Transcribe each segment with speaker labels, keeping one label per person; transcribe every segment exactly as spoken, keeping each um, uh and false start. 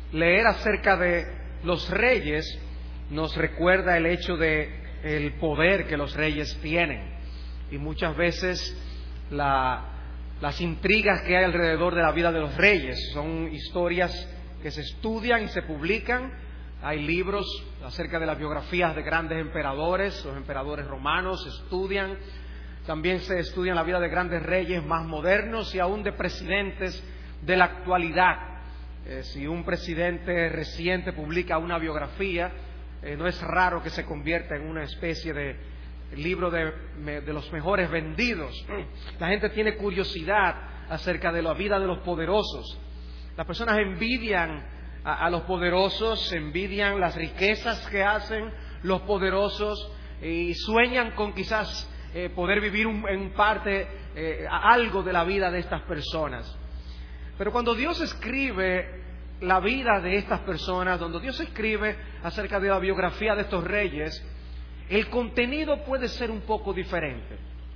Speaker 1: leer acerca de los reyes nos recuerda el hecho de el poder que los reyes tienen, y muchas veces la, las intrigas que hay alrededor de la vida de los reyes son historias que se estudian y se publican. Hay libros acerca de las biografías de grandes emperadores, los emperadores romanos se estudian. También se estudian la vida de grandes reyes más modernos y aún de presidentes de la actualidad. Eh, si un presidente reciente publica una biografía, eh, no es raro que se convierta en una especie de libro de, de los mejores vendidos. La gente tiene curiosidad acerca de la vida de los poderosos. Las personas envidian a, a los poderosos, envidian las riquezas que hacen los poderosos y sueñan con quizás eh, poder vivir un, en parte eh, algo de la vida de estas personas. Pero cuando Dios escribe la vida de estas personas, cuando Dios escribe acerca de la biografía de estos reyes, el contenido puede ser un poco diferente,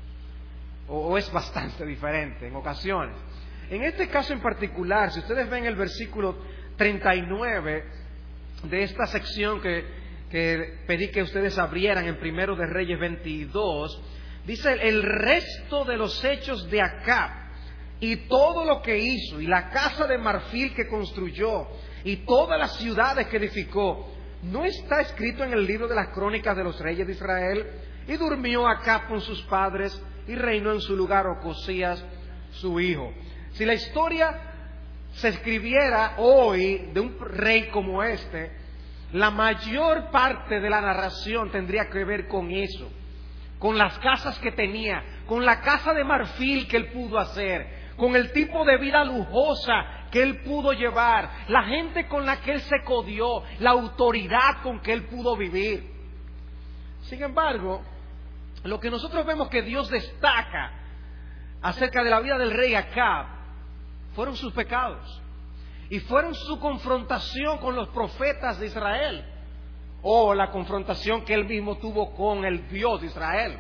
Speaker 1: o, o es bastante diferente en ocasiones. En este caso en particular, si ustedes ven el versículo treinta y nueve de esta sección que, que pedí que ustedes abrieran en Primero de Reyes veintidós, dice: el resto de los hechos de Acab y todo lo que hizo, y la casa de marfil que construyó, y todas las ciudades que edificó, ¿no está escrito en el libro de las crónicas de los reyes de Israel? Y durmió Acab con sus padres, y reinó en su lugar Ocosías, su hijo. Si la historia se escribiera hoy de un rey como este, la mayor parte de la narración tendría que ver con eso, con las casas que tenía, con la casa de marfil que él pudo hacer, con el tipo de vida lujosa que él pudo llevar, la gente con la que él se codió, la autoridad con que él pudo vivir. Sin embargo, lo que nosotros vemos que Dios destaca acerca de la vida del rey Acab fueron sus pecados y fueron su confrontación con los profetas de Israel, o la confrontación que él mismo tuvo con el Dios de Israel.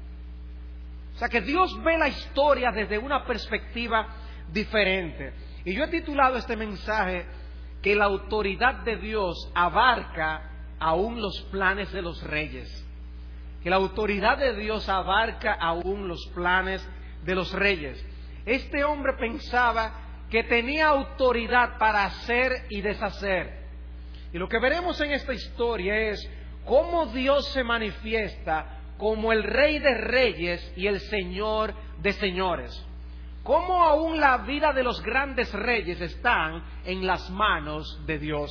Speaker 1: O sea que Dios ve la historia desde una perspectiva diferente. Y yo he titulado este mensaje que la autoridad de Dios abarca aún los planes de los reyes. Que la autoridad de Dios abarca aún los planes de los reyes. Este hombre pensaba que tenía autoridad para hacer y deshacer. Y lo que veremos en esta historia es cómo Dios se manifiesta como el Rey de Reyes y el Señor de Señores. Cómo aún la vida de los grandes reyes están en las manos de Dios.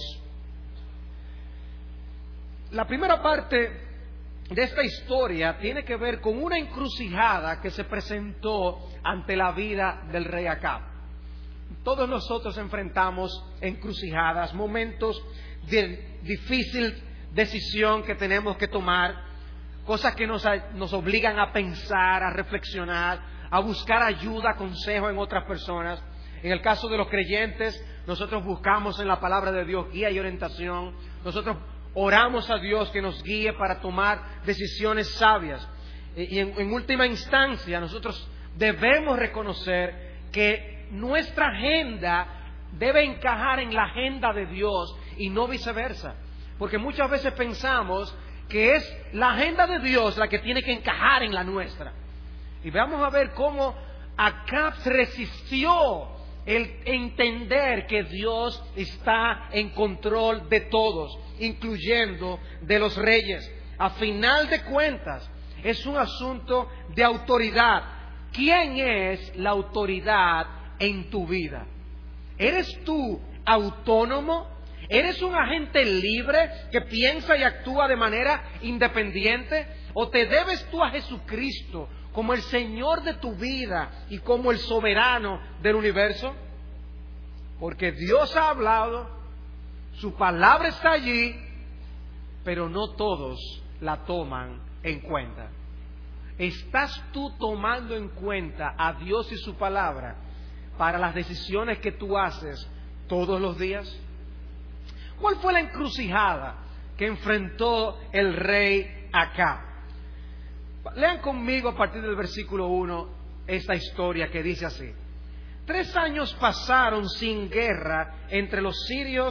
Speaker 1: La primera parte de esta historia tiene que ver con una encrucijada que se presentó ante la vida del rey Acab. Todos nosotros enfrentamos encrucijadas, momentos de difícil decisión que tenemos que tomar, cosas que nos, nos obligan a pensar, a reflexionar, a buscar ayuda, consejo en otras personas. En el caso de los creyentes, nosotros buscamos en la palabra de Dios guía y orientación. Nosotros oramos a Dios que nos guíe para tomar decisiones sabias. Y en, en última instancia, nosotros debemos reconocer que nuestra agenda debe encajar en la agenda de Dios y no viceversa. Porque muchas veces pensamos que es la agenda de Dios la que tiene que encajar en la nuestra. Y vamos a ver cómo Acab resistió el entender que Dios está en control de todos, incluyendo de los reyes. A final de cuentas, es un asunto de autoridad. ¿Quién es la autoridad en tu vida? ¿Eres tú autónomo? ¿Eres un agente libre que piensa y actúa de manera independiente? ¿O te debes tú a Jesucristo como el Señor de tu vida y como el soberano del universo? Porque Dios ha hablado, su palabra está allí, pero no todos la toman en cuenta. ¿Estás tú tomando en cuenta a Dios y su palabra para las decisiones que tú haces todos los días? ¿Cuál fue la encrucijada que enfrentó el rey Acab? Lean conmigo a partir del versículo uno esta historia que dice así: Tres años pasaron sin guerra entre los sirios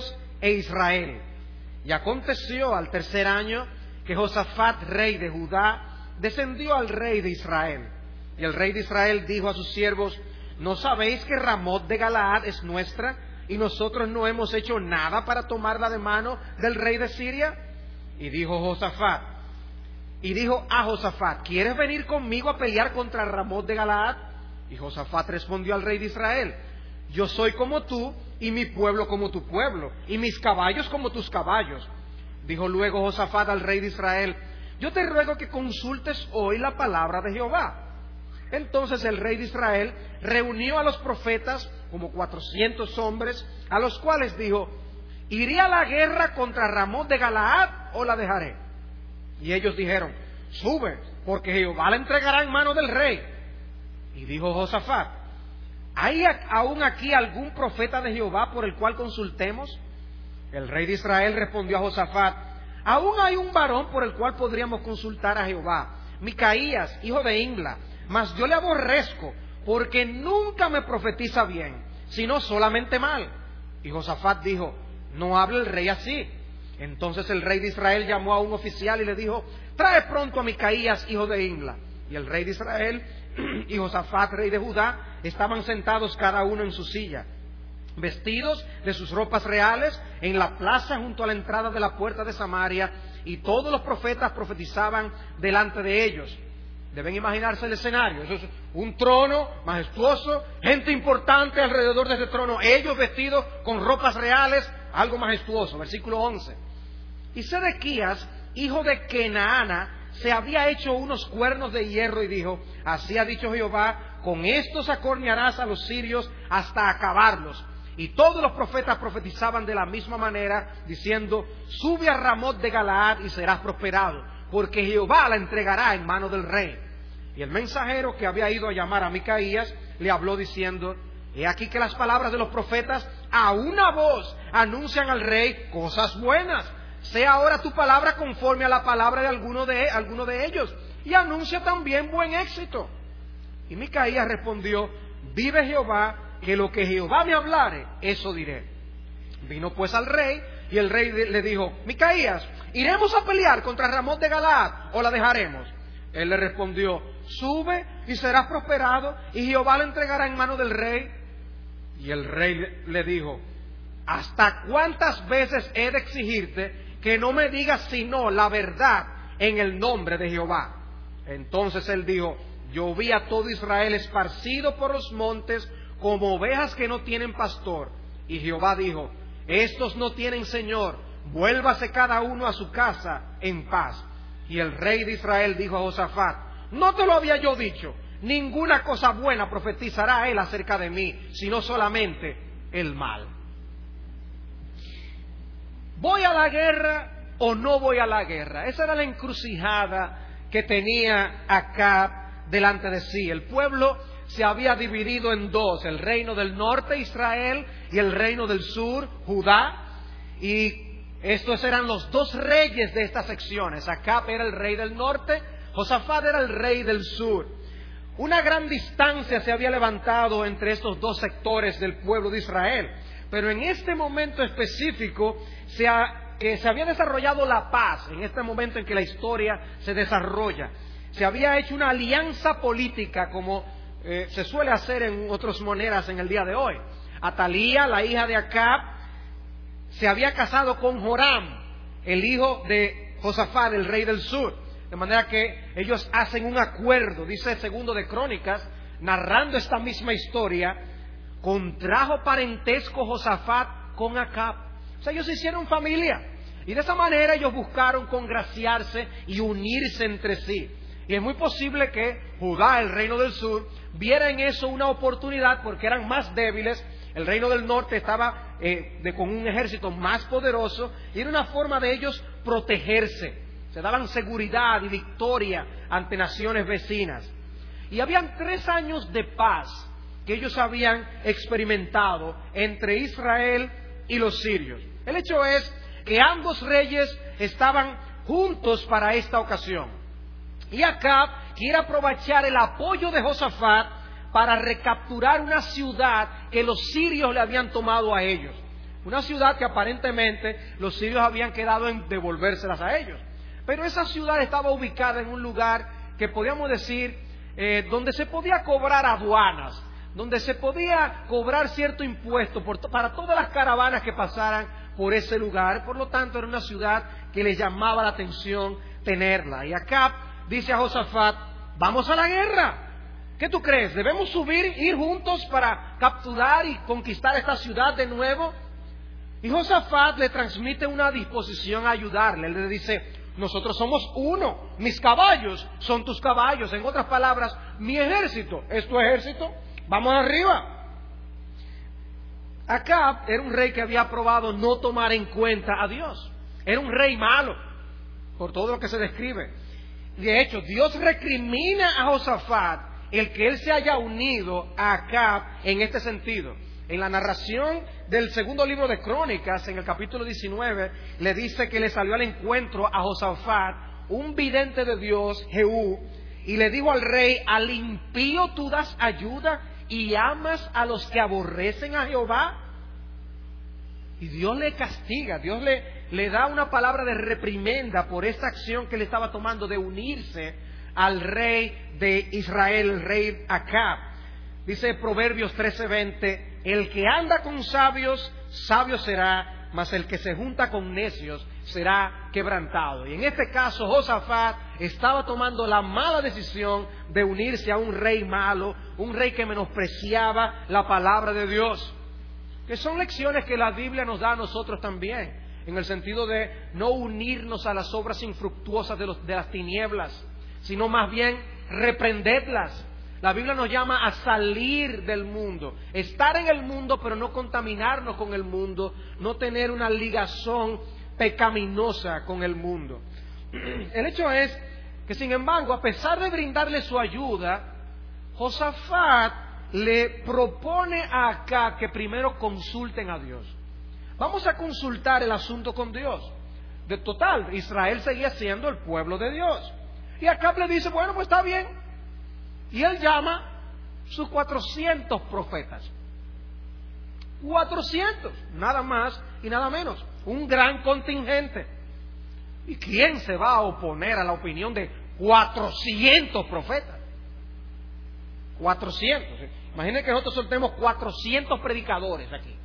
Speaker 1: e Israel. Y aconteció al tercer año que Josafat, rey de Judá, descendió al rey de Israel. Y el rey de Israel dijo a sus siervos: ¿no sabéis que Ramot de Galaad es nuestra, y nosotros no hemos hecho nada para tomarla de mano del rey de Siria? Y dijo Josafat, y dijo a Josafat: ¿quieres venir conmigo a pelear contra Ramot de Galaad? Y Josafat respondió al rey de Israel: yo soy como tú, y mi pueblo como tu pueblo, y mis caballos como tus caballos. Dijo luego Josafat al rey de Israel: yo te ruego que consultes hoy la palabra de Jehová. Entonces el rey de Israel reunió a los profetas, como cuatrocientos hombres, a los cuales dijo: ¿iré a la guerra contra Ramot de Galaad o la dejaré? Y ellos dijeron: sube, porque Jehová la entregará en mano del rey. Y dijo Josafat: ¿hay aún aquí algún profeta de Jehová por el cual consultemos? El rey de Israel respondió a Josafat: aún hay un varón por el cual podríamos consultar a Jehová, Micaías, hijo de Imla, mas yo le aborrezco, porque nunca me profetiza bien, sino solamente mal. Y Josafat dijo: no hable el rey así. Entonces el rey de Israel llamó a un oficial y le dijo: trae pronto a Micaías, hijo de Imla. Y el rey de Israel y Josafat, rey de Judá, estaban sentados cada uno en su silla, vestidos de sus ropas reales, en la plaza junto a la entrada de la puerta de Samaria, y todos los profetas profetizaban delante de ellos. Deben imaginarse el escenario. Eso es un trono majestuoso, gente importante alrededor de ese trono, ellos vestidos con ropas reales, algo majestuoso. Versículo once. Y Sedequías, hijo de Kenaana, se había hecho unos cuernos de hierro y dijo: así ha dicho Jehová, con estos acornearás a los sirios hasta acabarlos. Y todos los profetas profetizaban de la misma manera, diciendo: sube a Ramot de Galaad y serás prosperado, porque Jehová la entregará en mano del rey. Y el mensajero que había ido a llamar a Micaías le habló diciendo: he aquí que las palabras de los profetas a una voz anuncian al rey cosas buenas. Sea ahora tu palabra conforme a la palabra de alguno de, alguno de ellos, y anuncia también buen éxito. Y Micaías respondió: vive Jehová, que lo que Jehová me hablare, eso diré. Vino pues al rey, y el rey le dijo: Micaías, ¿iremos a pelear contra Ramot de Galaad o la dejaremos? Él le respondió: sube y serás prosperado, y Jehová la entregará en mano del rey. Y el rey le dijo: ¿hasta cuántas veces he de exigirte que no me digas sino la verdad en el nombre de Jehová? Entonces él dijo: yo vi a todo Israel esparcido por los montes como ovejas que no tienen pastor. Y Jehová dijo: estos no tienen señor, vuélvase cada uno a su casa en paz. Y el rey de Israel dijo a Josafat: no te lo había yo dicho, ninguna cosa buena profetizará él acerca de mí, sino solamente el mal. ¿Voy a la guerra o no voy a la guerra? Esa era la encrucijada que tenía Acab delante de sí. El pueblo se había dividido en dos: el reino del norte, Israel, y el reino del sur, Judá. Y estos eran los dos reyes de estas secciones. Acab era el rey del norte, Josafat era el rey del sur. Una gran distancia se había levantado entre estos dos sectores del pueblo de Israel. Pero en este momento específico se, ha, eh, se había desarrollado la paz, en este momento en que la historia se desarrolla. Se había hecho una alianza política como eh, se suele hacer en otras maneras en el día de hoy. Atalía, la hija de Acab, se había casado con Joram, el hijo de Josafat, el rey del sur. De manera que ellos hacen un acuerdo, dice segundo de Crónicas, narrando esta misma historia: contrajo parentesco Josafat con Acab. O sea, ellos hicieron familia. Y de esa manera ellos buscaron congraciarse y unirse entre sí. Y es muy posible que Judá, el reino del sur, viera en eso una oportunidad, porque eran más débiles. El reino del norte estaba eh, de, con un ejército más poderoso, y era una forma de ellos protegerse. Se daban seguridad y victoria ante naciones vecinas. Y habían tres años de paz que ellos habían experimentado entre Israel y los sirios. El hecho es que ambos reyes estaban juntos para esta ocasión. Y Acab quiere aprovechar el apoyo de Josafat para recapturar una ciudad que los sirios le habían tomado a ellos. Una ciudad que aparentemente los sirios habían quedado en devolvérselas a ellos. Pero esa ciudad estaba ubicada en un lugar que podíamos decir, eh, donde se podía cobrar aduanas, donde se podía cobrar cierto impuesto por, para todas las caravanas que pasaran por ese lugar. Por lo tanto, era una ciudad que les llamaba la atención tenerla. Y Acab dice a Josafat: vamos a la guerra. ¿Qué tú crees? ¿Debemos subir, ir juntos para capturar y conquistar esta ciudad de nuevo? Y Josafat le transmite una disposición a ayudarle. Él le dice: nosotros somos uno, mis caballos son tus caballos. En otras palabras, mi ejército es tu ejército. Vamos arriba. Acab era un rey que había probado no tomar en cuenta a Dios. Era un rey malo, por todo lo que se describe. De hecho, Dios recrimina a Josafat el que él se haya unido a Acab en este sentido. En la narración del segundo libro de Crónicas, en el capítulo diecinueve, le dice que le salió al encuentro a Josafat un vidente de Dios, Jehú, y le dijo al rey: ¿al impío tú das ayuda y amas a los que aborrecen a Jehová? Y Dios le castiga, Dios le, le da una palabra de reprimenda por esta acción que le estaba tomando de unirse al rey de Israel, el rey Acab. Dice Proverbios trece veinte: el que anda con sabios, sabio será, mas el que se junta con necios será quebrantado. Y en este caso Josafat estaba tomando la mala decisión de unirse a un rey malo, un rey que menospreciaba la palabra de Dios. Que son lecciones que la Biblia nos da a nosotros también, en el sentido de no unirnos a las obras infructuosas de, los, de las tinieblas, sino más bien reprenderlas. La Biblia nos llama a salir del mundo, estar en el mundo pero no contaminarnos con el mundo, no tener una ligazón pecaminosa con el mundo. El hecho es que, sin embargo, a pesar de brindarle su ayuda, Josafat le propone a Acab que primero consulten a Dios. Vamos a consultar el asunto con Dios. De total, Israel seguía siendo el pueblo de Dios. Y Acab le dice: bueno, pues está bien. Y él llama sus cuatrocientos profetas. cuatrocientos, nada más y nada menos. Un gran contingente. ¿Y quién se va a oponer a la opinión de cuatrocientos profetas? cuatrocientos. Imaginen que nosotros soltemos cuatrocientos predicadores aquí.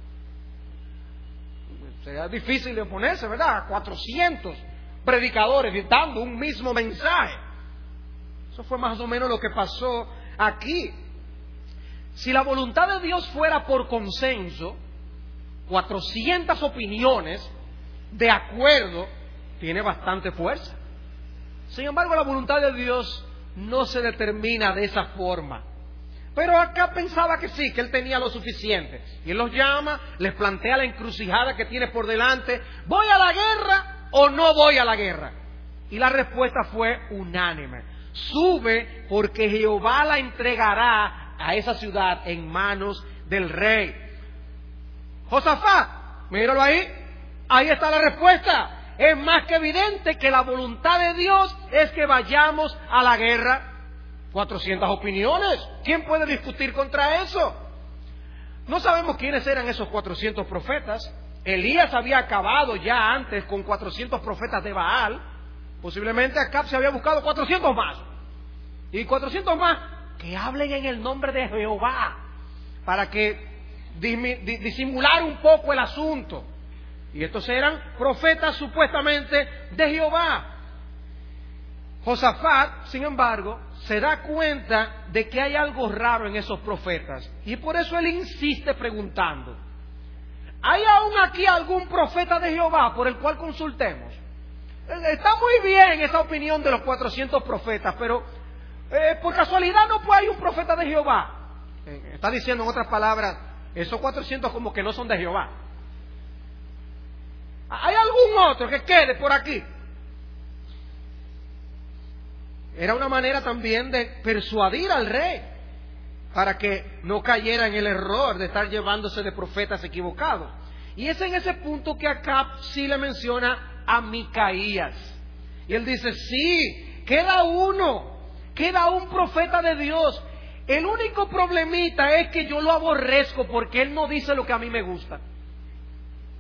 Speaker 1: Sería difícil de oponerse, ¿verdad? cuatrocientos predicadores dando un mismo mensaje. Eso fue más o menos lo que pasó aquí. Si la voluntad de Dios fuera por consenso, cuatrocientas opiniones de acuerdo tiene bastante fuerza. Sin embargo, la voluntad de Dios no se determina de esa forma. Pero acá pensaba que sí, que él tenía lo suficiente. Y él los llama, les plantea la encrucijada que tiene por delante: ¿voy a la guerra o no voy a la guerra? Y la respuesta fue unánime: sube, porque Jehová la entregará a esa ciudad en manos del rey. Josafat, míralo ahí, ahí está la respuesta. Es más que evidente que la voluntad de Dios es que vayamos a la guerra. cuatrocientas opiniones, ¿quién puede discutir contra eso? No sabemos quiénes eran esos cuatrocientos profetas. Elías había acabado ya antes con cuatrocientos profetas de Baal. Posiblemente Acab se había buscado cuatrocientos más. Y cuatrocientos más que hablen en el nombre de Jehová, para que disimular un poco el asunto. Y estos eran profetas supuestamente de Jehová. Josafat, sin embargo, se da cuenta de que hay algo raro en esos profetas. Y por eso él insiste preguntando: ¿hay aún aquí algún profeta de Jehová por el cual consultemos? Está muy bien esa opinión de los cuatrocientos profetas, pero eh, por casualidad no puede haber un profeta de Jehová. Eh, está diciendo, en otras palabras, esos cuatrocientos como que no son de Jehová. ¿Hay algún otro que quede por aquí? Era una manera también de persuadir al rey para que no cayera en el error de estar llevándose de profetas equivocados. Y es en ese punto que Acab sí le menciona a Micaías. Y él dice: sí, queda uno, queda un profeta de Dios. El único problemita es que yo lo aborrezco porque él no dice lo que a mí me gusta.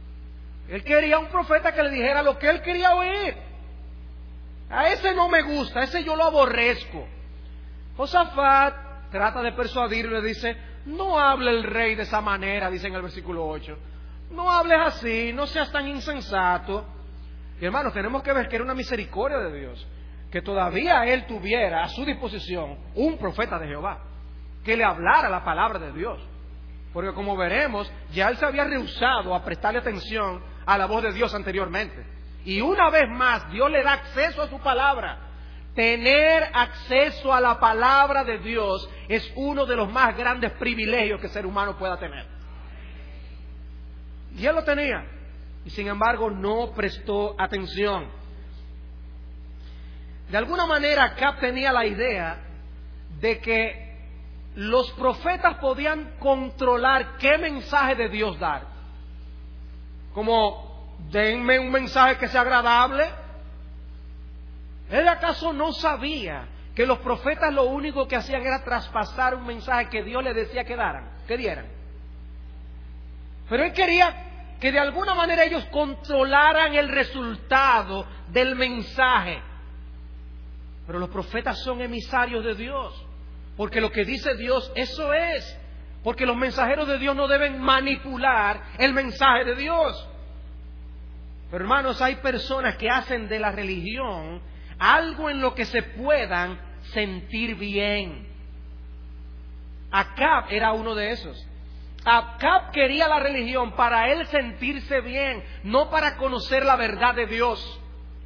Speaker 1: Él quería un profeta que le dijera lo que él quería oír. A ese no me gusta, a ese yo lo aborrezco. Josafat trata de persuadirlo y le dice, no hable el rey de esa manera, dice en el versículo ocho. No hables así, no seas tan insensato. Y hermanos, tenemos que ver que era una misericordia de Dios, que todavía él tuviera a su disposición un profeta de Jehová, que le hablara la palabra de Dios. Porque como veremos, ya él se había rehusado a prestarle atención a la voz de Dios anteriormente. Y una vez más, Dios le da acceso a su palabra. Tener acceso a la palabra de Dios es uno de los más grandes privilegios que el ser humano pueda tener. Y él lo tenía. Y sin embargo no prestó atención. De alguna manera Acab tenía la idea de que los profetas podían controlar qué mensaje de Dios dar. Como, denme un mensaje que sea agradable. ¿Él acaso no sabía que los profetas lo único que hacían era traspasar un mensaje que Dios les decía que daran, que dieran? Pero él quería que de alguna manera ellos controlaran el resultado del mensaje. Pero los profetas son emisarios de Dios, porque lo que dice Dios, eso es. Porque los mensajeros de Dios no deben manipular el mensaje de Dios. Pero hermanos, hay personas que hacen de la religión algo en lo que se puedan sentir bien. Acab era uno de esos. Acab quería la religión para él sentirse bien, no para conocer la verdad de Dios.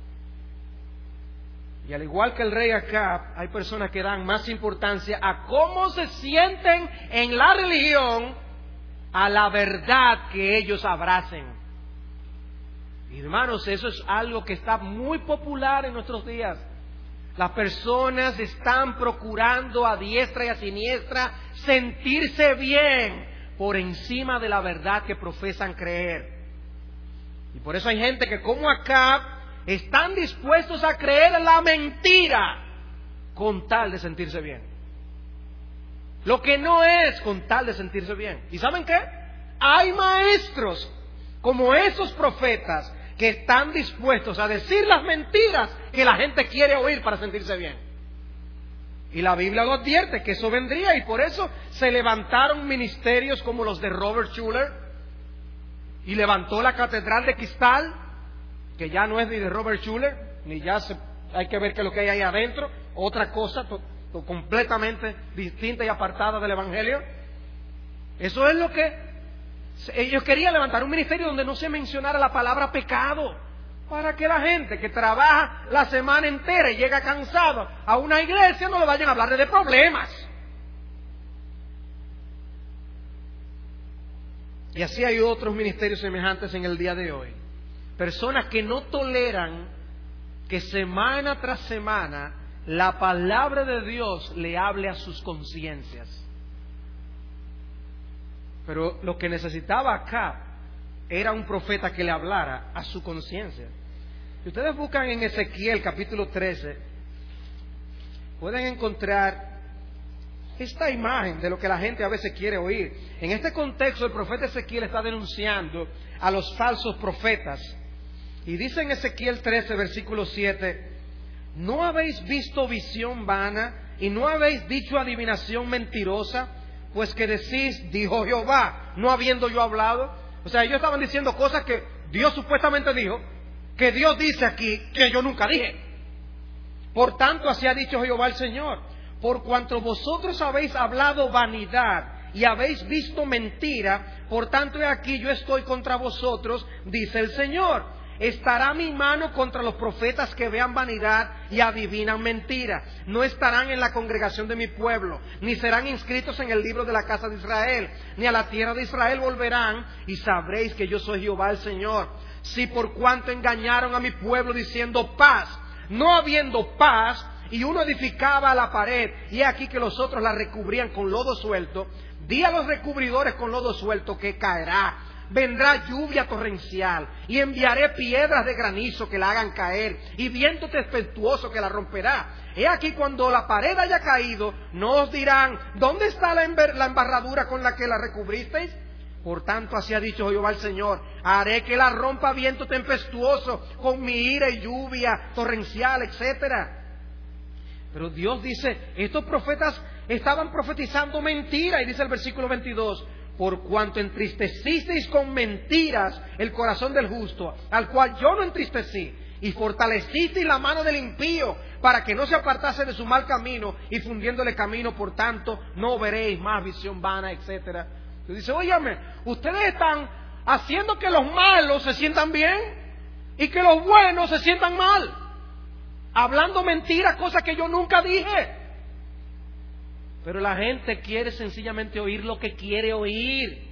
Speaker 1: Y al igual que el rey Acab, hay personas que dan más importancia a cómo se sienten en la religión, a la verdad que ellos abracen. Y hermanos, eso es algo que está muy popular en nuestros días. Las personas están procurando a diestra y a siniestra sentirse bien por encima de la verdad que profesan creer. Y por eso hay gente que, como Acab, están dispuestos a creer la mentira con tal de sentirse bien. Lo que no es con tal de sentirse bien. ¿Y saben qué? Hay maestros como esos profetas que están dispuestos a decir las mentiras que la gente quiere oír para sentirse bien. Y la Biblia lo advierte que eso vendría, y por eso se levantaron ministerios como los de Robert Schuller, y levantó la catedral de cristal, que ya no es ni de Robert Schuller, ni ya se, hay que ver qué es lo que hay ahí adentro, otra cosa to, to, completamente distinta y apartada del Evangelio. Eso es lo que ellos querían, levantar un ministerio donde no se mencionara la palabra pecado, para que la gente que trabaja la semana entera y llega cansado a una iglesia no le vayan a hablar de problemas. Y así hay otros ministerios semejantes en el día de hoy. Personas que no toleran que semana tras semana la palabra de Dios le hable a sus conciencias. Pero lo que necesitaba acá era un profeta que le hablara a su conciencia. Si ustedes buscan en Ezequiel capítulo trece, pueden encontrar esta imagen de lo que la gente a veces quiere oír. En este contexto, el profeta Ezequiel está denunciando a los falsos profetas. Y dice en Ezequiel trece, versículo siete, ¿no habéis visto visión vana y no habéis dicho adivinación mentirosa? Pues que decís, dijo Jehová, no habiendo yo hablado. O sea, ellos estaban diciendo cosas que Dios supuestamente dijo, que Dios dice aquí, que yo nunca dije. Por tanto, así ha dicho Jehová el Señor, por cuanto vosotros habéis hablado vanidad y habéis visto mentira, por tanto he aquí yo estoy contra vosotros, dice el Señor. Estará mi mano contra los profetas que vean vanidad y adivinan mentira. No estarán en la congregación de mi pueblo, ni serán inscritos en el libro de la casa de Israel, ni a la tierra de Israel volverán, y sabréis que yo soy Jehová el Señor. Si por cuanto engañaron a mi pueblo diciendo paz, no habiendo paz, y uno edificaba la pared, y aquí que los otros la recubrían con lodo suelto, di a los recubridores con lodo suelto que caerá. Vendrá lluvia torrencial y enviaré piedras de granizo que la hagan caer y viento tempestuoso que la romperá. He aquí cuando la pared haya caído, no os dirán, ¿dónde está la, embar- la embarradura con la que la recubristeis? Por tanto, así ha dicho Jehová el Señor: haré que la rompa viento tempestuoso con mi ira y lluvia torrencial, etcétera. Pero Dios dice, estos profetas estaban profetizando mentira, y dice el versículo veintidós: por cuanto entristecisteis con mentiras el corazón del justo, al cual yo no entristecí, y fortalecisteis la mano del impío, para que no se apartase de su mal camino, y fundiéndole camino, por tanto, no veréis más visión vana, etcétera. Y dice, óyame, ustedes están haciendo que los malos se sientan bien y que los buenos se sientan mal, hablando mentiras, cosas que yo nunca dije. Pero la gente quiere sencillamente oír lo que quiere oír.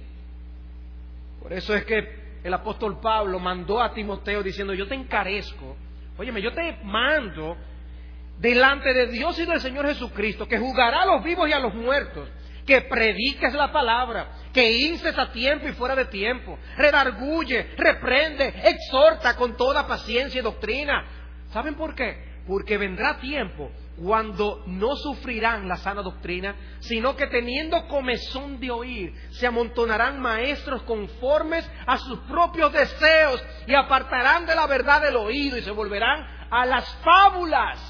Speaker 1: Por eso es que el apóstol Pablo mandó a Timoteo diciendo, yo te encarezco, óyeme, yo te mando delante de Dios y del Señor Jesucristo, que juzgará a los vivos y a los muertos, que prediques la palabra, que instes a tiempo y fuera de tiempo, redarguye, reprende, exhorta con toda paciencia y doctrina. ¿Saben por qué? Porque vendrá tiempo cuando no sufrirán la sana doctrina, sino que teniendo comezón de oír, se amontonarán maestros conformes a sus propios deseos, y apartarán de la verdad del oído y se volverán a las fábulas.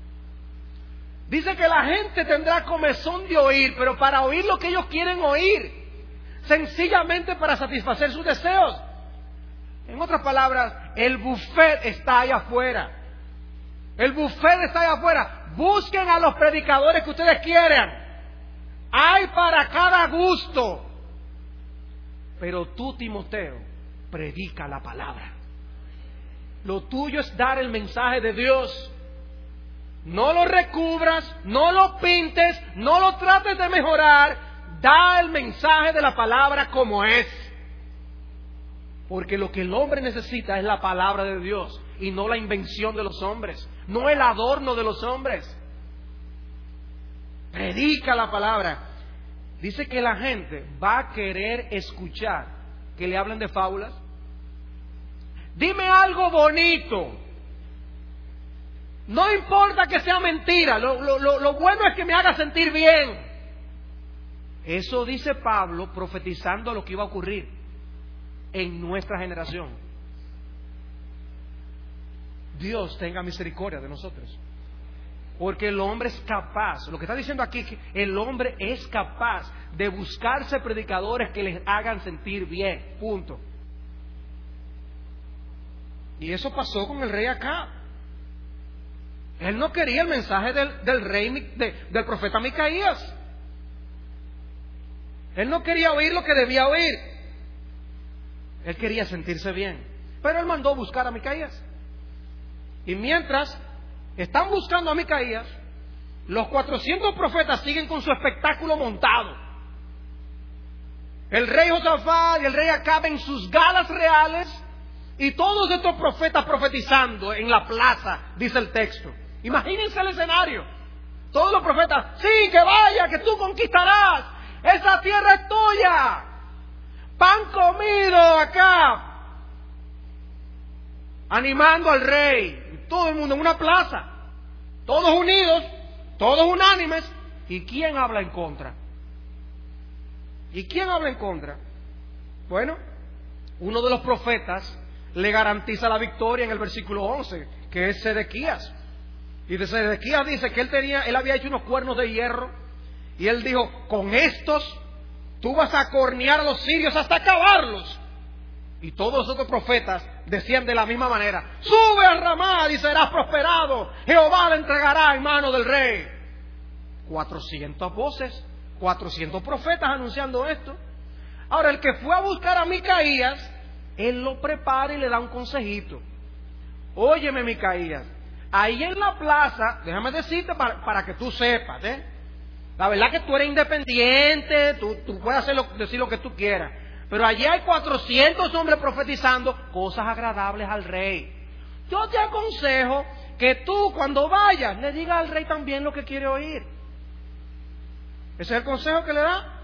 Speaker 1: Dice que la gente tendrá comezón de oír, pero para oír lo que ellos quieren oír, sencillamente para satisfacer sus deseos. En otras palabras, el buffet está allá afuera. El buffet está allá afuera. Busquen a los predicadores que ustedes quieran. Hay para cada gusto. Pero tú, Timoteo, predica la palabra. Lo tuyo es dar el mensaje de Dios. No lo recubras, no lo pintes, no lo trates de mejorar. Da el mensaje de la palabra como es. Porque lo que el hombre necesita es la palabra de Dios y no la invención de los hombres, no el adorno de los hombres. Predica la palabra. Dice que la gente va a querer escuchar que le hablen de fábulas. Dime algo bonito. No importa que sea mentira, lo, lo, lo, lo bueno es que me haga sentir bien. Eso dice Pablo profetizando lo que iba a ocurrir en nuestra generación. Dios tenga misericordia de nosotros. Porque el hombre es capaz, lo que está diciendo aquí, que el hombre es capaz de buscarse predicadores que les hagan sentir bien, punto. Y eso pasó con el rey Acab. Él no quería el mensaje del, del rey, de, del profeta Micaías. Él no quería oír lo que debía oír. Él quería sentirse bien. Pero él mandó buscar a Micaías. Y mientras están buscando a Micaías, los cuatrocientos profetas siguen con su espectáculo montado. El rey Josafat y el rey Acab en sus galas reales, y todos estos profetas profetizando en la plaza, dice el texto. Imagínense el escenario. Todos los profetas, sí, que vaya, que tú conquistarás. Esa tierra es tuya. Pan comido acá. Animando al rey. Todo el mundo en una plaza. Todos unidos, todos unánimes. ¿Y quién habla en contra? ¿Y quién habla en contra? Bueno, uno de los profetas le garantiza la victoria en el versículo once, que es Sedequías. Y de Sedequías dice que él tenía, él había hecho unos cuernos de hierro, y él dijo, con estos tú vas a cornear a los sirios hasta acabarlos. Y todos los otros profetas decían de la misma manera, sube a Ramá y serás prosperado, Jehová le entregará en mano del rey. Cuatrocientas voces, cuatrocientos profetas anunciando esto. Ahora, el que fue a buscar a Micaías, él lo prepara y le da un consejito. Óyeme, Micaías, ahí en la plaza, déjame decirte para, para que tú sepas, ¿eh? La verdad que tú eres independiente, tú, tú puedes hacer lo, decir lo que tú quieras, pero allí hay cuatrocientos hombres profetizando cosas agradables al rey. Yo te aconsejo que tú, cuando vayas, le digas al rey también lo que quiere oír. Ese es el consejo que le da.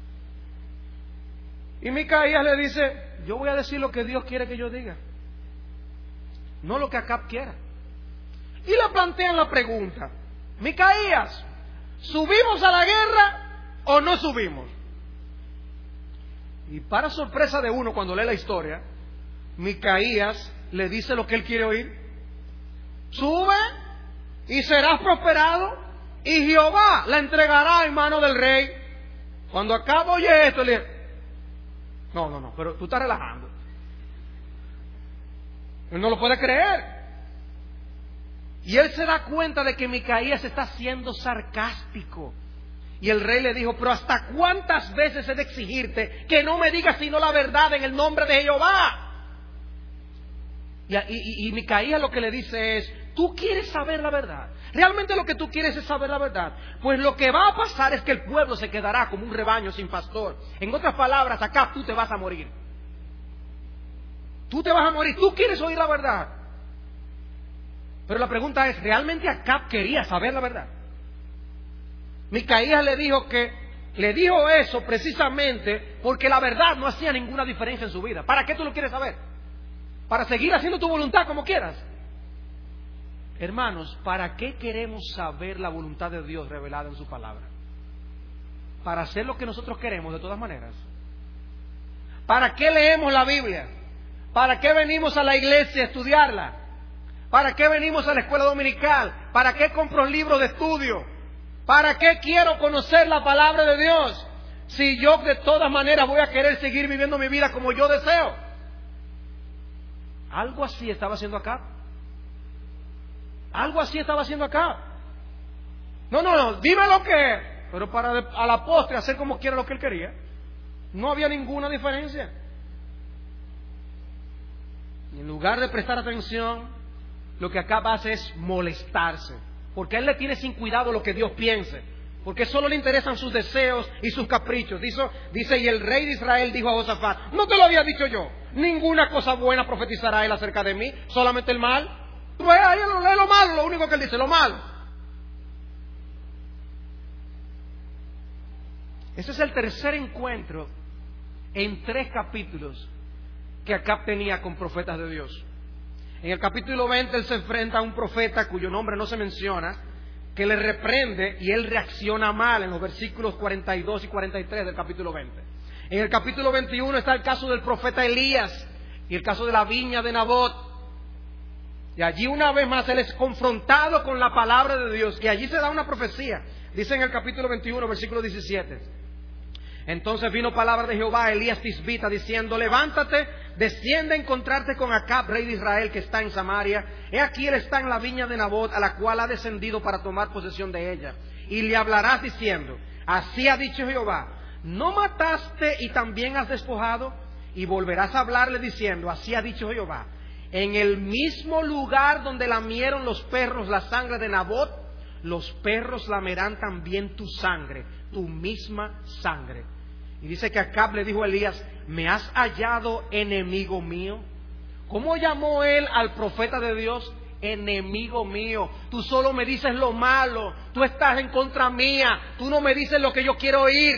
Speaker 1: Y Micaías le dice, yo voy a decir lo que Dios quiere que yo diga, no lo que Acab quiera. Y le plantean la pregunta, Micaías, ¿subimos a la guerra o no subimos? Y para sorpresa de uno, cuando lee la historia, Micaías le dice lo que él quiere oír. Sube y serás prosperado, y Jehová la entregará en mano del rey. Cuando acabo oye esto, le dije, no, no, no, pero tú estás relajando. Él no lo puede creer. Y él se da cuenta de que Micaías está siendo sarcástico. Y el rey le dijo, pero ¿hasta cuántas veces he de exigirte que no me digas sino la verdad en el nombre de Jehová? Y, y, y Micaías lo que le dice es, tú quieres saber la verdad. Realmente lo que tú quieres es saber la verdad. Pues lo que va a pasar es que el pueblo se quedará como un rebaño sin pastor. En otras palabras, acá tú te vas a morir. Tú te vas a morir. Tú quieres oír la verdad. Pero la pregunta es, ¿realmente Acab quería saber la verdad? Micaías le dijo que le dijo eso precisamente porque la verdad no hacía ninguna diferencia en su vida. ¿Para qué tú lo quieres saber? ¿Para seguir haciendo tu voluntad como quieras? Hermanos, ¿para qué queremos saber la voluntad de Dios revelada en su palabra? ¿Para hacer lo que nosotros queremos de todas maneras? ¿Para qué leemos la Biblia? ¿Para qué venimos a la iglesia a estudiarla? ¿Para qué venimos a la escuela dominical? ¿Para qué compro libros de estudio? ¿Para qué quiero conocer la palabra de Dios? Si yo de todas maneras voy a querer seguir viviendo mi vida como yo deseo. Algo así estaba haciendo acá. Algo así estaba haciendo acá. No, no, no, dime lo que es. Pero para a la postre hacer como quiera lo que él quería. No había ninguna diferencia. Y en lugar de prestar atención, lo que acá hace es molestarse. Porque él le tiene sin cuidado lo que Dios piense. Porque solo le interesan sus deseos y sus caprichos. Dice, dice, y el rey de Israel dijo a Josafat, ¿no te lo había dicho yo? Ninguna cosa buena profetizará él acerca de mí, solamente el mal. Pues ahí lee lo malo, lo único que él dice, lo malo. Ese es el tercer encuentro en tres capítulos que Acab tenía con profetas de Dios. En el capítulo veinte él se enfrenta a un profeta cuyo nombre no se menciona, que le reprende y él reacciona mal en los versículos cuarenta y dos y cuarenta y tres del capítulo veinte. En el capítulo veintiuno está el caso del profeta Elías y el caso de la viña de Nabot. Y allí una vez más él es confrontado con la palabra de Dios y allí se da una profecía. Dice en el capítulo veintiuno, versículo diecisiete. Entonces vino palabra de Jehová a Elías Tisbita diciendo, levántate, desciende a encontrarte con Acab, rey de Israel, que está en Samaria. He aquí él está en la viña de Nabot, a la cual ha descendido para tomar posesión de ella. Y le hablarás diciendo, así ha dicho Jehová, ¿no mataste y también has despojado? Y volverás a hablarle diciendo, así ha dicho Jehová, en el mismo lugar donde lamieron los perros la sangre de Nabot, los perros lamerán también tu sangre, tu misma sangre. Y dice que Acab le dijo a Elías, ¿me has hallado enemigo mío? ¿Cómo llamó él al profeta de Dios? Enemigo mío. Tú solo me dices lo malo, tú estás en contra mía, tú no me dices lo que yo quiero oír.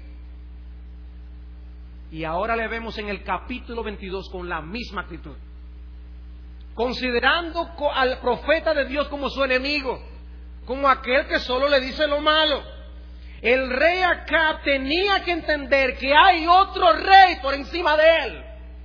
Speaker 1: Y ahora le vemos en el capítulo veintidós con la misma actitud, considerando al profeta de Dios como su enemigo, como aquel que solo le dice lo malo. El rey Acab tenía que entender que hay otro rey por encima de él.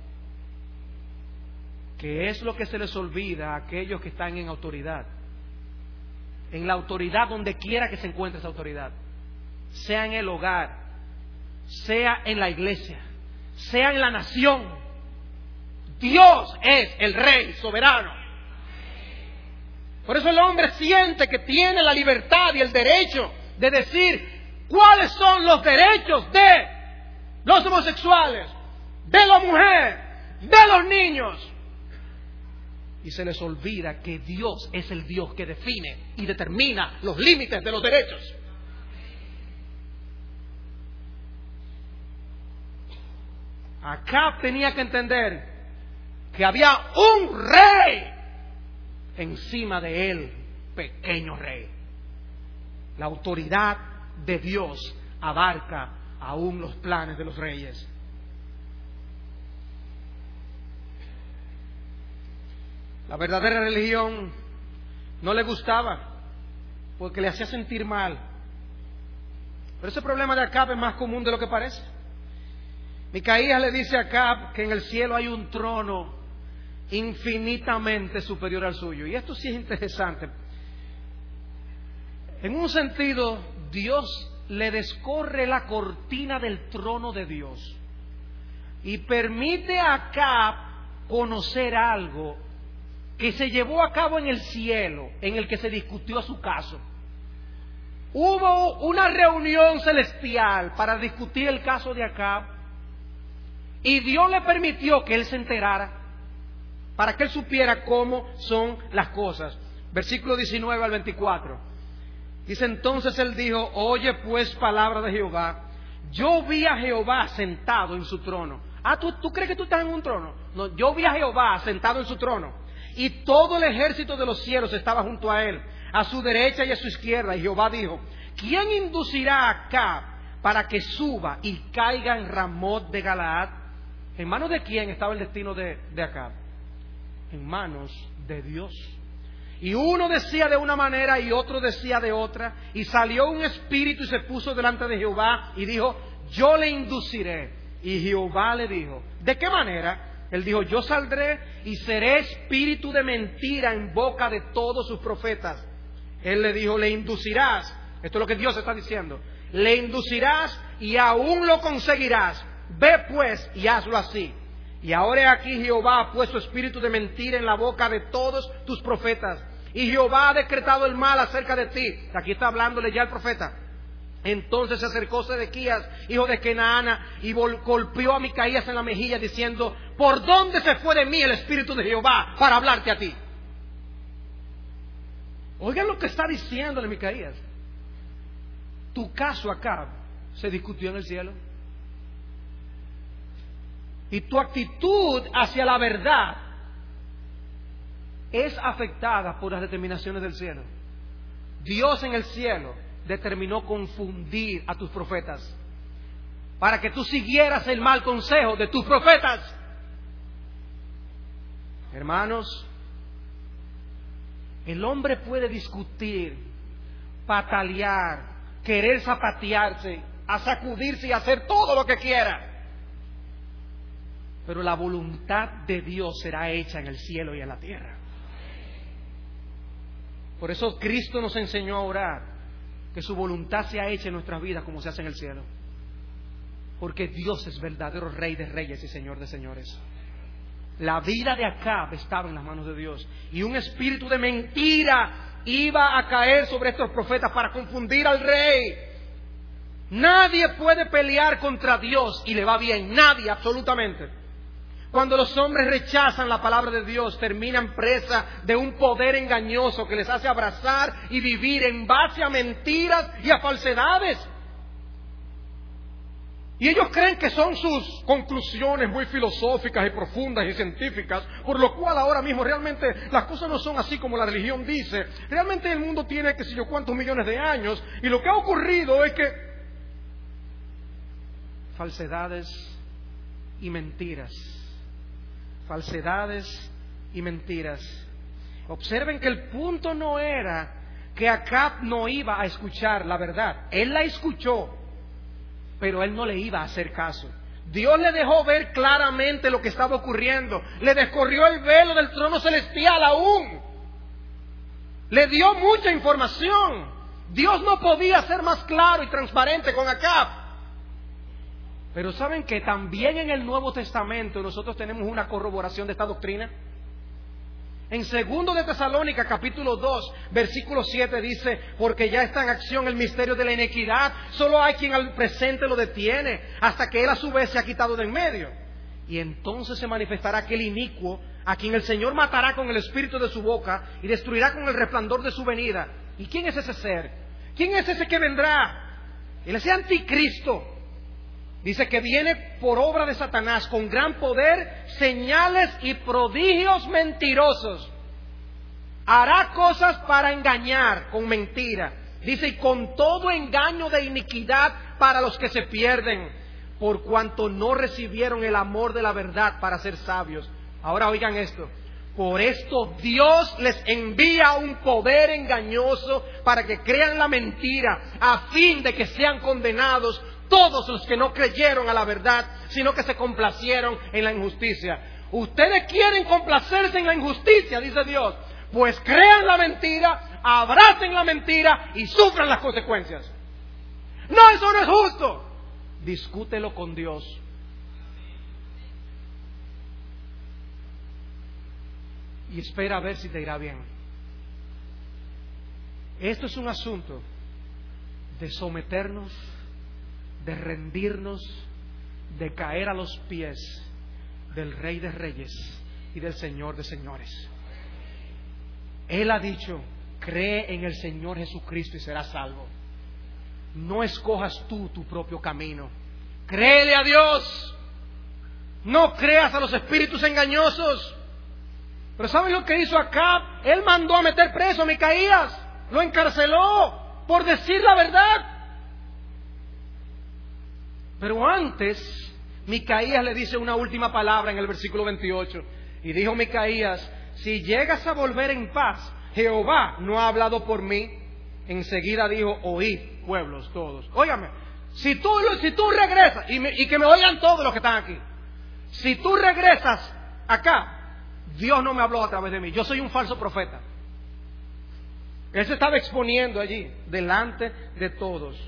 Speaker 1: ¿Qué es lo que se les olvida a aquellos que están en autoridad? En la autoridad, donde quiera que se encuentre esa autoridad, sea en el hogar, sea en la iglesia, sea en la nación, Dios es el rey soberano. Por eso el hombre siente que tiene la libertad y el derecho de decir cuáles son los derechos de los homosexuales, de la mujer, de los niños. Y se les olvida que Dios es el Dios que define y determina los límites de los derechos. Acab tenía que entender que había un rey encima de él, pequeño rey. La autoridad de Dios abarca aún los planes de los reyes. La verdadera religión no le gustaba porque le hacía sentir mal. Pero ese problema de Acab es más común de lo que parece. Micaías le dice a Acab que en el cielo hay un trono infinitamente superior al suyo. Y esto sí es interesante. En un sentido, Dios le descorre la cortina del trono de Dios y permite a Acab conocer algo que se llevó a cabo en el cielo, en el que se discutió su caso. Hubo una reunión celestial para discutir el caso de Acab, y Dios le permitió que él se enterara, para que él supiera cómo son las cosas. Versículo diecinueve al veinticuatro. Dice: entonces él dijo: oye pues palabra de Jehová, yo vi a Jehová sentado en su trono. Ah, ¿tú, tú crees que tú estás en un trono? No, yo vi a Jehová sentado en su trono, y todo el ejército de los cielos estaba junto a él, a su derecha y a su izquierda. Y Jehová dijo: ¿quién inducirá a Acab para que suba y caiga en Ramot de Galaad? ¿En manos de quién estaba el destino de, de Acab? En manos de Dios. Y uno decía de una manera y otro decía de otra, y salió un espíritu y se puso delante de Jehová y dijo: yo le induciré. Y Jehová le dijo: ¿de qué manera? Él dijo: yo saldré y seré espíritu de mentira en boca de todos sus profetas. Él le dijo: le inducirás. Esto es lo que Dios está diciendo: le inducirás y aún lo conseguirás. Ve pues y hazlo así. Y ahora aquí Jehová ha puesto espíritu de mentira en la boca de todos tus profetas, y Jehová ha decretado el mal acerca de ti. Aquí está hablándole ya el profeta. Entonces se acercó Sedequías, hijo de Kenaana, y golpeó a Micaías en la mejilla, diciendo: ¿por dónde se fue de mí el espíritu de Jehová para hablarte a ti? Oigan lo que está diciéndole Micaías. Tu caso acá se discutió en el cielo, y tu actitud hacia la verdad es afectada por las determinaciones del cielo. Dios en el cielo determinó confundir a tus profetas para que tú siguieras el mal consejo de tus profetas. Hermanos, el hombre puede discutir, patalear, querer zapatearse, a sacudirse y hacer todo lo que quiera, pero la voluntad de Dios será hecha en el cielo y en la tierra. Por eso Cristo nos enseñó a orar, que su voluntad sea hecha en nuestras vidas como se hace en el cielo. Porque Dios es verdadero Rey de reyes y Señor de señores. La vida de Acab estaba en las manos de Dios, y un espíritu de mentira iba a caer sobre estos profetas para confundir al rey. Nadie puede pelear contra Dios y le va bien, nadie, absolutamente. Cuando los hombres rechazan la palabra de Dios, terminan presa de un poder engañoso que les hace abrazar y vivir en base a mentiras y a falsedades. Y ellos creen que son sus conclusiones muy filosóficas y profundas y científicas, por lo cual ahora mismo realmente las cosas no son así como la religión dice. Realmente el mundo tiene qué sé yo cuántos millones de años, y lo que ha ocurrido es que falsedades y mentiras, falsedades y mentiras. Observen que el punto no era que Acab no iba a escuchar la verdad. Él la escuchó, pero él no le iba a hacer caso. Dios le dejó ver claramente lo que estaba ocurriendo. Le descorrió el velo del trono celestial aún. Le dio mucha información. Dios no podía ser más claro y transparente con Acab. Pero ¿saben que también en el Nuevo Testamento nosotros tenemos una corroboración de esta doctrina? En segundo de Tesalónica, capítulo dos, versículo siete dice: porque ya está en acción el misterio de la iniquidad, solo hay quien al presente lo detiene, hasta que él a su vez se ha quitado de en medio. Y entonces se manifestará aquel inicuo, a quien el Señor matará con el espíritu de su boca y destruirá con el resplandor de su venida. ¿Y quién es ese ser? ¿Quién es ese que vendrá? Él es el anticristo. Dice que viene por obra de Satanás con gran poder, señales y prodigios mentirosos. Hará cosas para engañar con mentira. Dice: y con todo engaño de iniquidad para los que se pierden, por cuanto no recibieron el amor de la verdad para ser sabios. Ahora oigan esto: por esto Dios les envía un poder engañoso para que crean la mentira, a fin de que sean condenados todos los que no creyeron a la verdad, sino que se complacieron en la injusticia. Ustedes quieren complacerse en la injusticia, dice Dios, pues crean la mentira, abracen la mentira y sufran las consecuencias. No, eso no es justo. Discútelo con Dios. Y espera a ver si te irá bien. Esto es un asunto de someternos, de rendirnos, de caer a los pies del Rey de Reyes y del Señor de Señores. Él ha dicho, cree en el Señor Jesucristo y serás salvo. No escojas tú tu propio camino. Créele a Dios. No creas a los espíritus engañosos. Pero ¿saben lo que hizo Acab? Él mandó a meter preso a Micaías. Lo encarceló por decir la verdad. Pero antes, Micaías le dice una última palabra en el versículo veintiocho. Y dijo Micaías, si llegas a volver en paz, Jehová no ha hablado por mí. Enseguida dijo, oíd, pueblos todos. Óigame, si tú, si tú regresas, y, me, y que me oigan todos los que están aquí. Si tú regresas acá, Dios no me habló a través de mí. Yo soy un falso profeta. Él se estaba exponiendo allí, delante de todos.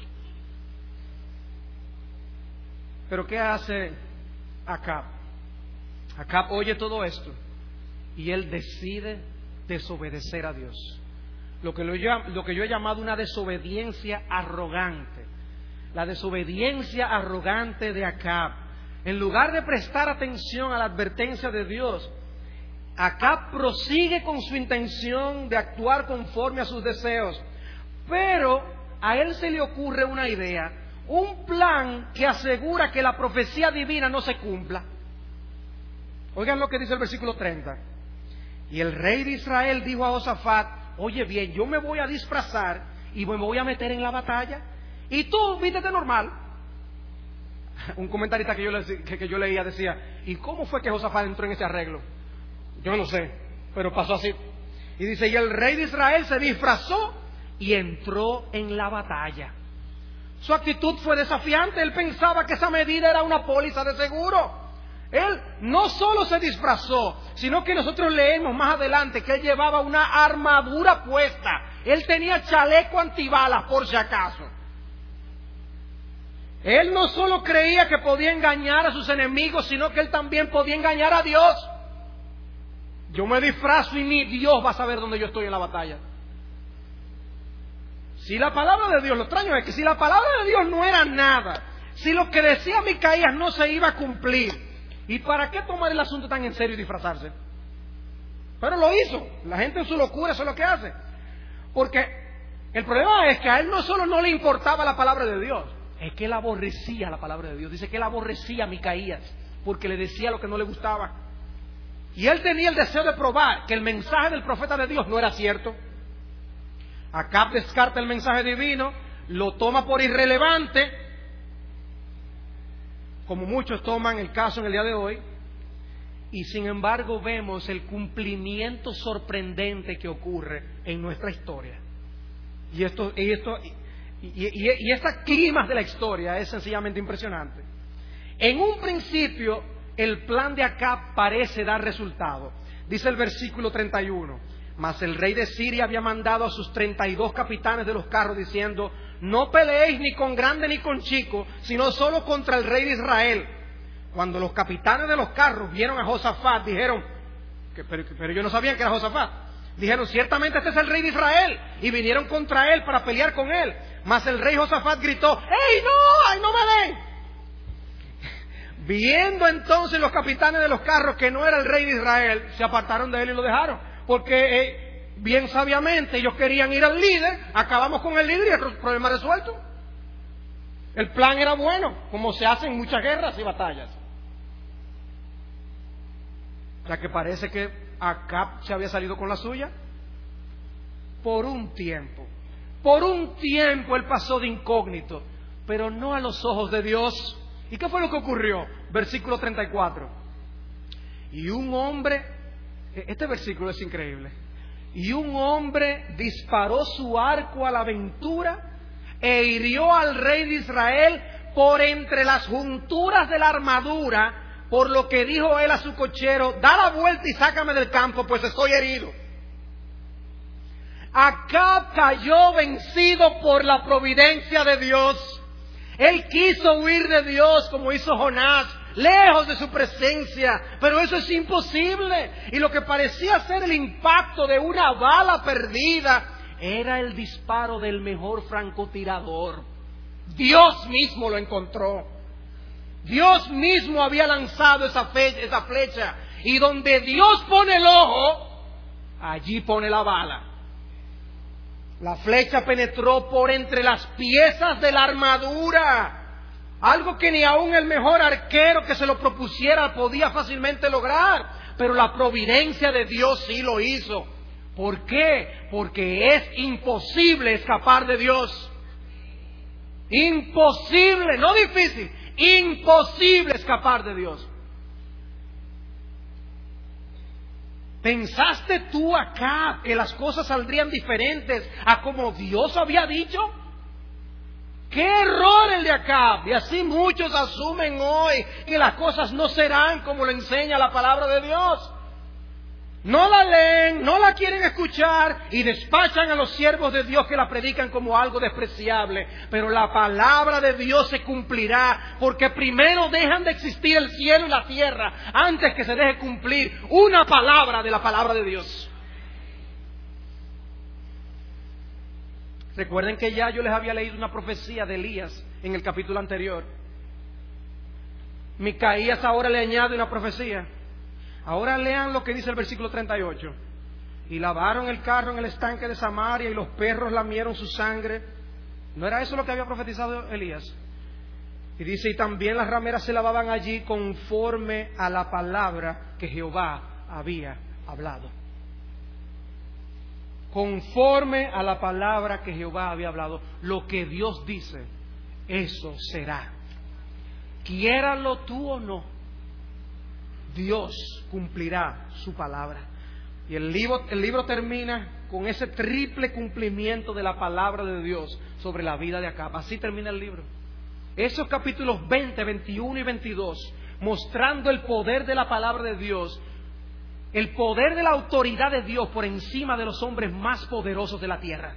Speaker 1: Pero ¿qué hace Acab? Acab oye todo esto y él decide desobedecer a Dios. Lo que, lo, lo que yo he llamado una desobediencia arrogante. La desobediencia arrogante de Acab. En lugar de prestar atención a la advertencia de Dios, Acab prosigue con su intención de actuar conforme a sus deseos. Pero a él se le ocurre una idea, un plan que asegura que la profecía divina no se cumpla. Oigan lo que dice el versículo treinta. Y el rey de Israel dijo a Josafat, oye bien, yo me voy a disfrazar y me voy a meter en la batalla. Y tú vístete normal. Un comentarista que yo, le, que, que yo leía decía, ¿y cómo fue que Josafat entró en ese arreglo? Yo no sé, pero pasó así. Y dice, y el rey de Israel se disfrazó y entró en la batalla. Su actitud fue desafiante. Él pensaba que esa medida era una póliza de seguro. Él no solo se disfrazó, sino que nosotros leemos más adelante que él llevaba una armadura puesta. Él tenía chaleco antibalas por si acaso. Él no solo creía que podía engañar a sus enemigos, sino que él también podía engañar a Dios. Yo me disfrazo y ni Dios va a saber dónde yo estoy en la batalla. Si la palabra de Dios, lo extraño es que si la palabra de Dios no era nada, si lo que decía Micaías no se iba a cumplir, ¿y para qué tomar el asunto tan en serio y disfrazarse? Pero lo hizo. La gente en su locura eso es lo que hace. Porque el problema es que a él no solo no le importaba la palabra de Dios, es que él aborrecía la palabra de Dios. Dice que él aborrecía a Micaías porque le decía lo que no le gustaba. Y él tenía el deseo de probar que el mensaje del profeta de Dios no era cierto. Acab descarta el mensaje divino, lo toma por irrelevante, como muchos toman el caso en el día de hoy, y sin embargo vemos el cumplimiento sorprendente que ocurre en nuestra historia. Y esto, y esto, y, y, y esta clima de la historia es sencillamente impresionante. En un principio, el plan de Acab parece dar resultado. Dice el versículo treinta y uno. Mas el rey de Siria había mandado a sus treinta y dos capitanes de los carros diciendo, no peleéis ni con grande ni con chico, sino solo contra el rey de Israel. Cuando los capitanes de los carros vieron a Josafat, dijeron, que, pero, pero ellos no sabían que era Josafat. Dijeron, ciertamente este es el rey de Israel. Y vinieron contra él para pelear con él. Mas el rey Josafat gritó, ¡ey, no! ¡Ay, no me den! Viendo entonces los capitanes de los carros que no era el rey de Israel, se apartaron de él y lo dejaron. Porque eh, bien sabiamente ellos querían ir al líder, acabamos con el líder y el problema resuelto. El plan era bueno, como se hace en muchas guerras y batallas. O sea que parece que Acab se había salido con la suya. Por un tiempo, por un tiempo él pasó de incógnito, pero no a los ojos de Dios. ¿Y qué fue lo que ocurrió? Versículo treinta y cuatro. Y un hombre, este versículo es increíble. Y un hombre disparó su arco a la aventura e hirió al rey de Israel por entre las junturas de la armadura, por lo que dijo él a su cochero: da la vuelta y sácame del campo, pues estoy herido. Acab cayó vencido por la providencia de Dios. Él quiso huir de Dios como hizo Jonás, lejos de su presencia, pero eso es imposible. Y lo que parecía ser el impacto de una bala perdida era el disparo del mejor francotirador. Dios mismo lo encontró. Dios mismo había lanzado esa, fe, esa flecha. Y donde Dios pone el ojo, allí pone la bala. La flecha penetró por entre las piezas de la armadura, algo que ni aun el mejor arquero que se lo propusiera podía fácilmente lograr, pero la providencia de Dios sí lo hizo. ¿Por qué? Porque es imposible escapar de Dios. Imposible, no difícil, imposible escapar de Dios. ¿Pensaste tú acá que las cosas saldrían diferentes a como Dios había dicho? ¡Qué error el de Acab! Y así muchos asumen hoy que las cosas no serán como lo enseña la palabra de Dios. No la leen, no la quieren escuchar y despachan a los siervos de Dios que la predican como algo despreciable. Pero la palabra de Dios se cumplirá, porque primero dejan de existir el cielo y la tierra antes que se deje cumplir una palabra de la palabra de Dios. Recuerden que ya yo les había leído una profecía de Elías en el capítulo anterior. Micaías ahora le añade una profecía. Ahora lean lo que dice el versículo treinta y ocho. Y lavaron el carro en el estanque de Samaria y los perros lamieron su sangre. ¿No era eso lo que había profetizado Elías? Y dice, y también las rameras se lavaban allí conforme a la palabra que Jehová había hablado. Conforme a la palabra que Jehová había hablado. Lo que Dios dice, eso será. Quiéralo tú o no, Dios cumplirá su palabra. Y el libro, el libro termina con ese triple cumplimiento de la palabra de Dios sobre la vida de Acab. Así termina el libro. Esos capítulos veinte, veintiuno y veintidós, mostrando el poder de la palabra de Dios, el poder de la autoridad de Dios por encima de los hombres más poderosos de la tierra.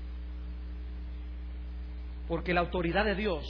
Speaker 1: Porque la autoridad de Dios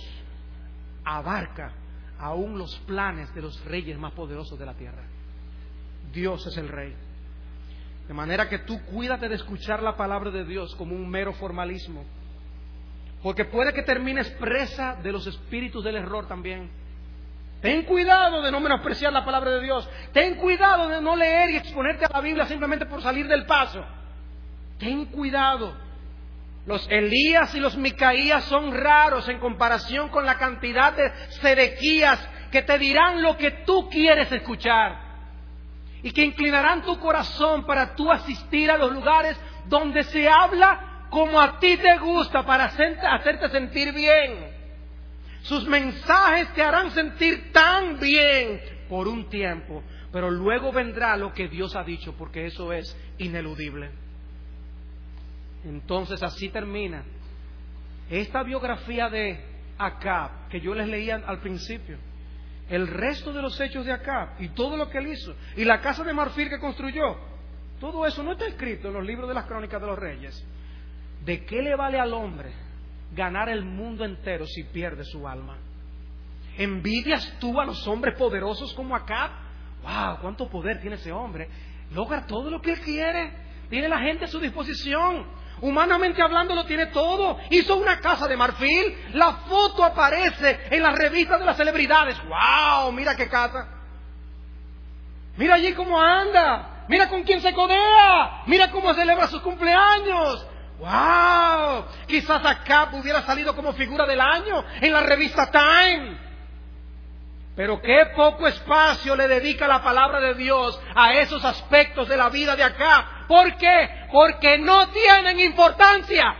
Speaker 1: abarca aún los planes de los reyes más poderosos de la tierra. Dios es el rey. De manera que tú cuídate de escuchar la palabra de Dios como un mero formalismo, porque puede que termines presa de los espíritus del error también. Ten cuidado de no menospreciar la palabra de Dios. Ten cuidado de no leer y exponerte a la Biblia simplemente por salir del paso. Ten cuidado. Los Elías y los Micaías son raros en comparación con la cantidad de Sedequías que te dirán lo que tú quieres escuchar y que inclinarán tu corazón para tú asistir a los lugares donde se habla como a ti te gusta para hacerte sentir bien. Sus mensajes te harán sentir tan bien por un tiempo, pero luego vendrá lo que Dios ha dicho, porque eso es ineludible. Entonces así termina esta biografía de Acab que yo les leía al principio. El resto de los hechos de Acab y todo lo que él hizo y la casa de marfil que construyó, todo eso no está escrito en los libros de las crónicas de los reyes. ¿De qué le vale al hombre ganar el mundo entero si pierde su alma? ¿Envidias tú a los hombres poderosos como Acab? ¡Wow! ¿Cuánto poder tiene ese hombre? Logra todo lo que él quiere. Tiene la gente a su disposición. Humanamente hablando lo tiene todo. Hizo una casa de marfil. La foto aparece en las revistas de las celebridades. ¡Wow! Mira qué casa. Mira allí cómo anda. Mira con quién se codea. Mira cómo celebra sus cumpleaños. ¡Wow! Quizás Acab hubiera salido como figura del año en la revista Time. Pero qué poco espacio le dedica la palabra de Dios a esos aspectos de la vida de Acab. ¿Por qué? Porque no tienen importancia.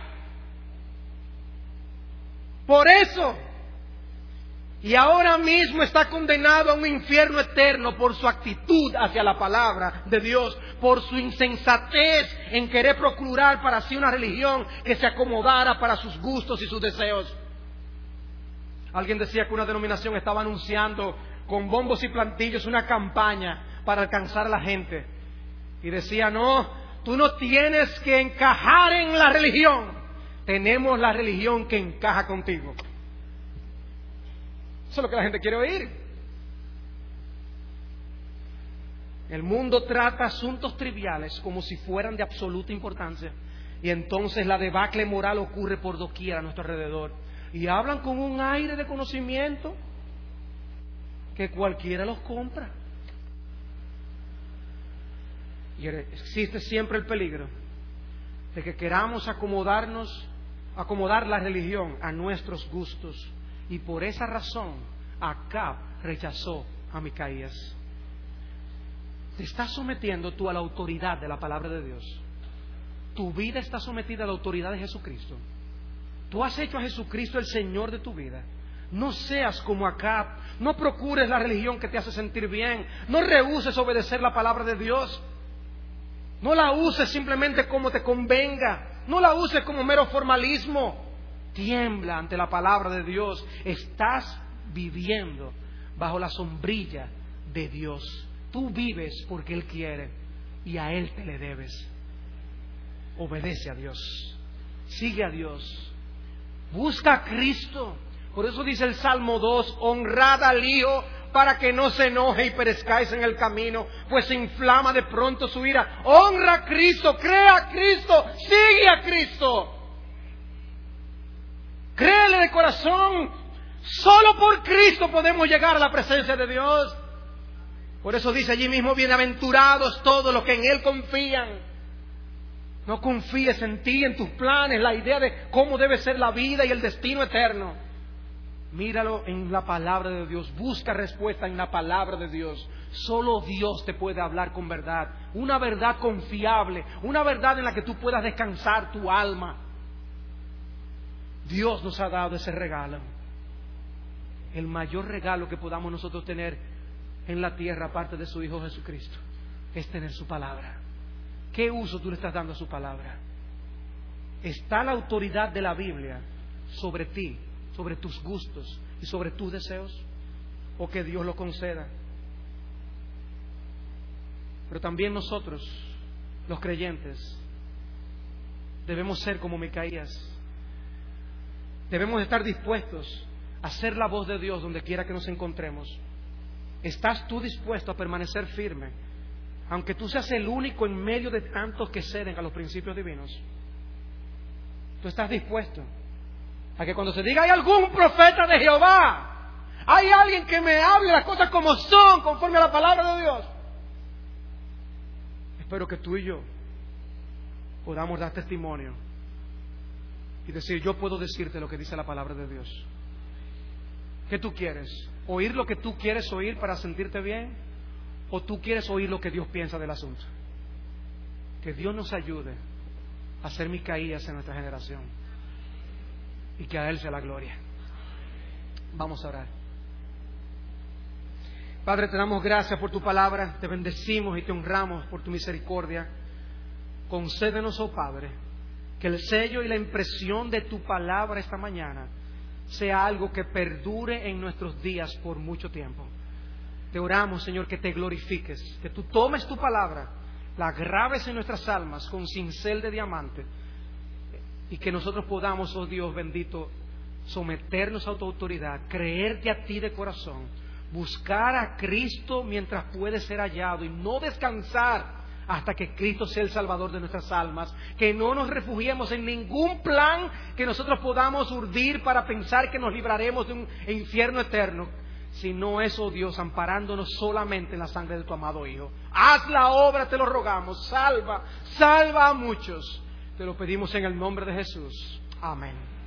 Speaker 1: Por eso. Y ahora mismo está condenado a un infierno eterno por su actitud hacia la palabra de Dios, por su insensatez en querer procurar para sí una religión que se acomodara para sus gustos y sus deseos. Alguien decía que una denominación estaba anunciando con bombos y plantillos una campaña para alcanzar a la gente. Y decía, no, tú no tienes que encajar en la religión. Tenemos la religión que encaja contigo. Eso es lo que la gente quiere oír. El mundo trata asuntos triviales como si fueran de absoluta importancia. Y entonces la debacle moral ocurre por doquier a nuestro alrededor. Y hablan con un aire de conocimiento que cualquiera los compra. Y existe siempre el peligro de que queramos acomodarnos, acomodar la religión a nuestros gustos. Y por esa razón, Acab rechazó a Micaías. ¿Te estás sometiendo tú a la autoridad de la palabra de Dios? ¿Tu vida está sometida a la autoridad de Jesucristo? ¿Tú has hecho a Jesucristo el Señor de tu vida? No seas como Acab. No procures la religión que te hace sentir bien. No rehúses obedecer la palabra de Dios. No la uses simplemente como te convenga. No la uses como mero formalismo. Tiembla ante la palabra de Dios. Estás viviendo bajo la sombrilla de Dios. Tú vives porque Él quiere y a Él te le debes. Obedece a Dios. Sigue a Dios. Busca a Cristo. Por eso dice el Salmo dos, honrad al Hijo para que no se enoje y perezcáis en el camino, pues se inflama de pronto su ira. Honra a Cristo, cree a Cristo, sigue a Cristo. Créele de corazón. Solo por Cristo podemos llegar a la presencia de Dios. Por eso dice allí mismo, bienaventurados todos los que en Él confían. No confíes en ti, en tus planes, la idea de cómo debe ser la vida y el destino eterno. Míralo en la palabra de Dios. Busca respuesta en la palabra de Dios. Solo Dios te puede hablar con verdad. Una verdad confiable. Una verdad en la que tú puedas descansar tu alma. Dios nos ha dado ese regalo. El mayor regalo que podamos nosotros tener en la tierra, aparte de su Hijo Jesucristo, es tener su palabra. ¿Qué uso tú le estás dando a su palabra? ¿Está la autoridad de la Biblia sobre ti, sobre tus gustos y sobre tus deseos? ¿O que Dios lo conceda? Pero también nosotros, los creyentes, debemos ser como Micaías. Debemos estar dispuestos a ser la voz de Dios donde quiera que nos encontremos. ¿Estás tú dispuesto a permanecer firme, aunque tú seas el único en medio de tantos que ceden a los principios divinos? ¿Tú estás dispuesto a que cuando se diga hay algún profeta de Jehová, hay alguien que me hable las cosas como son, conforme a la palabra de Dios? Espero que tú y yo podamos dar testimonio y decir, yo puedo decirte lo que dice la palabra de Dios. ¿Qué tú quieres? ¿Oír lo que tú quieres oír para sentirte bien? ¿O tú quieres oír lo que Dios piensa del asunto? Que Dios nos ayude a ser Micaías en nuestra generación. Y que a Él sea la gloria. Vamos a orar. Padre, te damos gracias por tu palabra. Te bendecimos y te honramos por tu misericordia. Concédenos, oh Padre, que el sello y la impresión de tu palabra esta mañana sea algo que perdure en nuestros días por mucho tiempo. Te oramos, Señor, que te glorifiques, que tú tomes tu palabra, la grabes en nuestras almas con cincel de diamante, y que nosotros podamos, oh Dios bendito, someternos a tu autoridad, creerte a ti de corazón, buscar a Cristo mientras puede ser hallado y no descansar hasta que Cristo sea el Salvador de nuestras almas. Que no nos refugiemos en ningún plan que nosotros podamos urdir para pensar que nos libraremos de un infierno eterno, sino eso, Dios, amparándonos solamente en la sangre de tu amado Hijo. Haz la obra, te lo rogamos. Salva, salva a muchos. Te lo pedimos en el nombre de Jesús. Amén.